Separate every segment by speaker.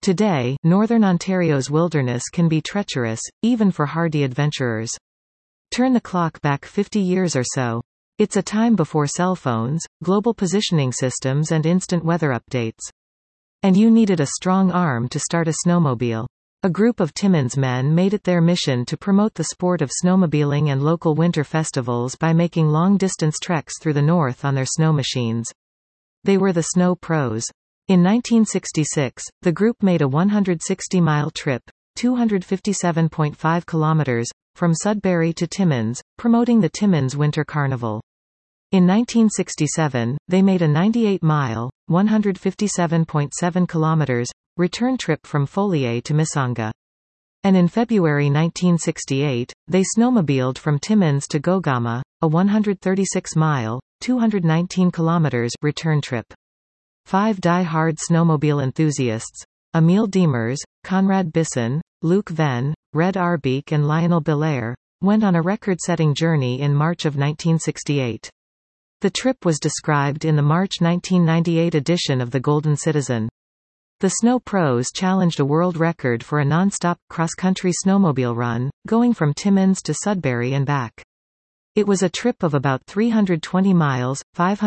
Speaker 1: Today, northern Ontario's wilderness can be treacherous, even for hardy adventurers. Turn the clock back 50 years or so. It's a time before cell phones, global positioning systems and instant weather updates. And you needed a strong arm to start a snowmobile. A group of Timmins men made it their mission to promote the sport of snowmobiling and local winter festivals by making long-distance treks through the north on their snow machines. They were the Snow Pros. In 1966, the group made a 160-mile trip, 257.5 kilometers, from Sudbury to Timmins, promoting the Timmins Winter Carnival. In 1967, they made a 98-mile, 157.7 kilometers, return trip from Folier to Missanga. And in February 1968, they snowmobiled from Timmins to Gogama, a 136-mile, 219 kilometers return trip. 5 die-hard snowmobile enthusiasts, Emile Demers, Conrad Bisson, Luc Venn, Red Arbique and Lionel Belair, went on a record-setting journey in March of 1968. The trip was described in the March 1998 edition of the Golden Citizen. The Snow Pros challenged a world record for a non-stop, cross-country snowmobile run, going from Timmins to Sudbury and back. It was a trip of about 320 miles,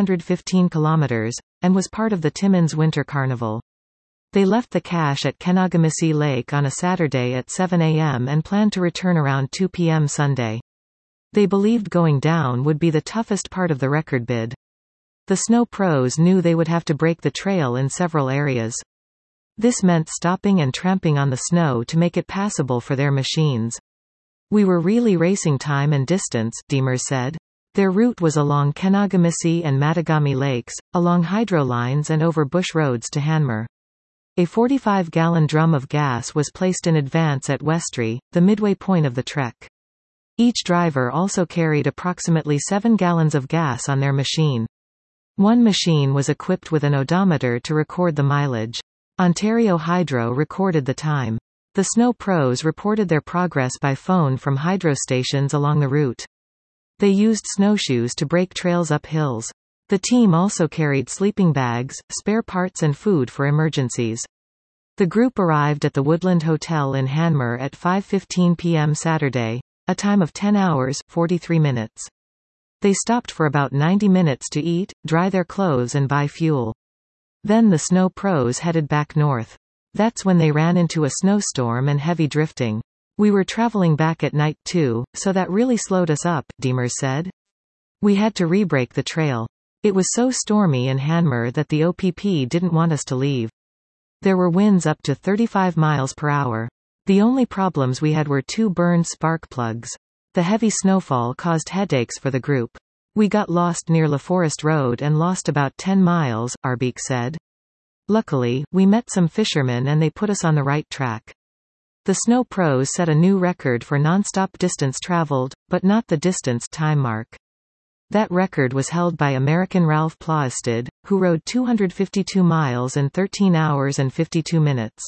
Speaker 1: 515 kilometers, and was part of the Timmins Winter Carnival. They left the cache at Kenogamissie Lake on a Saturday at 7 a.m. and planned to return around 2 p.m. Sunday. They believed going down would be the toughest part of the record bid. The Snow Pros knew they would have to break the trail in several areas. This meant stopping and tramping on the snow to make it passable for their machines. "We were really racing time and distance," Demers said. Their route was along Kenogamissie and Mattagami lakes, along hydro lines and over bush roads to Hanmer. A 45-gallon drum of gas was placed in advance at Westry, the midway point of the trek. Each driver also carried approximately 7 gallons of gas on their machine. One machine was equipped with an odometer to record the mileage. Ontario Hydro recorded the time. The Snow Pros reported their progress by phone from hydro stations along the route. They used snowshoes to break trails up hills. The team also carried sleeping bags, spare parts and food for emergencies. The group arrived at the Woodland Hotel in Hanmer at 5:15 p.m. Saturday, a time of 10 hours, 43 minutes. They stopped for about 90 minutes to eat, dry their clothes and buy fuel. Then the Snow Pros headed back north. That's when they ran into a snowstorm and heavy drifting. "We were traveling back at night too, so that really slowed us up," Demers said. "We had to re-break the trail. It was so stormy in Hanmer that the OPP didn't want us to leave. There were winds up to 35 miles per hour. The only problems we had were 2 burned spark plugs. The heavy snowfall caused headaches for the group. We got lost near La Forest Road and lost about 10 miles, Arbique said. Luckily, we met some fishermen and they put us on the right track." The Snow Pros set a new record for non-stop distance traveled, but not the distance time mark. That record was held by American Ralph Plaisted, who rode 252 miles in 13 hours and 52 minutes.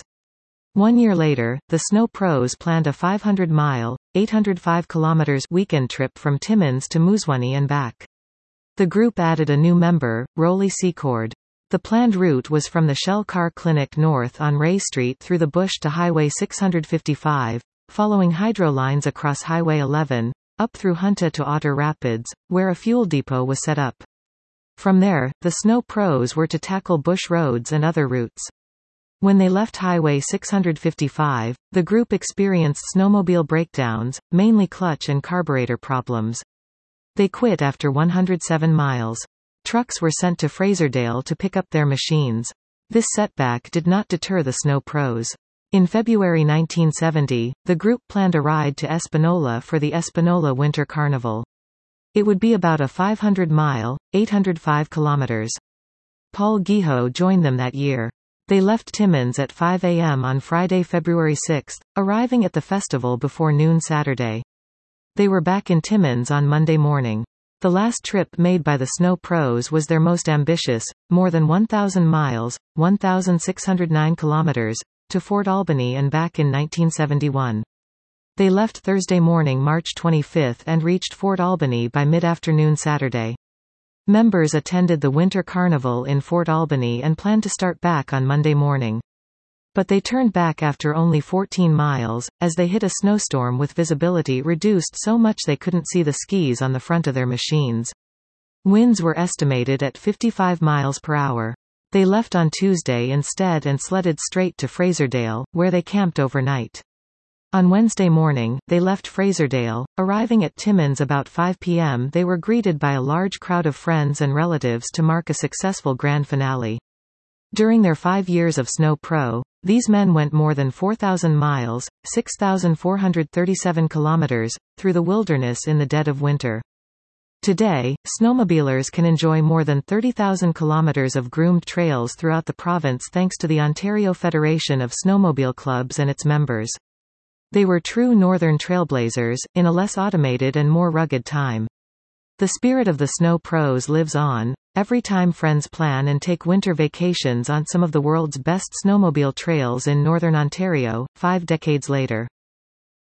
Speaker 1: 1 year later, the Snow Pros planned a 500-mile, 805 kilometers weekend trip from Timmins to Moosonee and back. The group added a new member, Rolly Secord. The planned route was from the Shell Car Clinic north on Ray Street through the bush to Highway 655, following hydro lines across Highway 11, up through Hunta to Otter Rapids, where a fuel depot was set up. From there, the Snow Pros were to tackle bush roads and other routes. When they left Highway 655, the group experienced snowmobile breakdowns, mainly clutch and carburetor problems. They quit after 107 miles. Trucks were sent to Fraserville to pick up their machines. This setback did not deter the Snow Pros. In February 1970, the group planned a ride to Espanola for the Espanola Winter Carnival. It would be about a 500-mile, 805 kilometers. Paul Guillot joined them that year. They left Timmins at 5 a.m. on Friday, February 6, arriving at the festival before noon Saturday. They were back in Timmins on Monday morning. The last trip made by the Snow Pros was their most ambitious, more than 1,000 miles, 1,609 kilometers, to Fort Albany and back in 1971. They left Thursday morning, March 25 and reached Fort Albany by mid-afternoon Saturday. Members attended the Winter Carnival in Fort Albany and planned to start back on Monday morning. But they turned back after only 14 miles, as they hit a snowstorm with visibility reduced so much they couldn't see the skis on the front of their machines. Winds were estimated at 55 miles per hour. They left on Tuesday instead and sledded straight to Fraserdaile, where they camped overnight. On Wednesday morning, they left Fraserdaile. Arriving at Timmins about 5 p.m., they were greeted by a large crowd of friends and relatives to mark a successful grand finale. During their 5 years of Snow Pro, these men went more than 4,000 miles, 6,437 kilometers, through the wilderness in the dead of winter. Today, snowmobilers can enjoy more than 30,000 kilometers of groomed trails throughout the province thanks to the Ontario Federation of Snowmobile Clubs and its members. They were true northern trailblazers, in a less automated and more rugged time. The spirit of the Snow Pros lives on. Every time friends plan and take winter vacations on some of the world's best snowmobile trails in northern Ontario, 5 decades later.